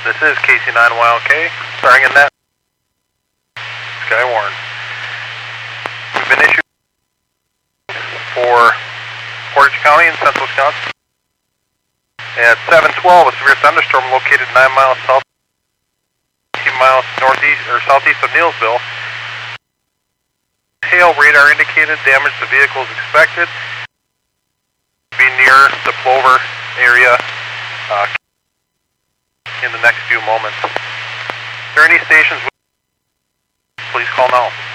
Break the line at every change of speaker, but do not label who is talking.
This is KC9YLK, starring in that Skywarn. We've been issued for Portage County in central Wisconsin. At 7:12, a severe thunderstorm located 9 miles south, 18 miles northeast or southeast of Neillsville. Hail radar indicated damage to vehicles expected. Be near the Plover area in the next few moments. If there are any stations, please call now.